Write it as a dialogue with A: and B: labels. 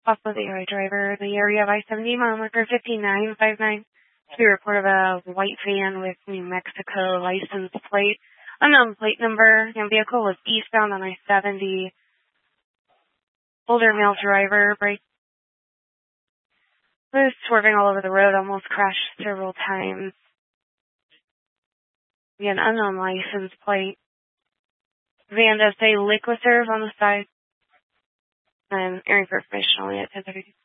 A: possibly a driver in the area of I-70, mile marker 5959. To be reported of a white van with New Mexico license plate. Unknown plate number. And vehicle was eastbound on I-70. Older male driver. Was swerving all over the road, almost crashed several times. Again, unknown license plate. Van does say Liquiserve on the side. I'm airing for information only at 10:30.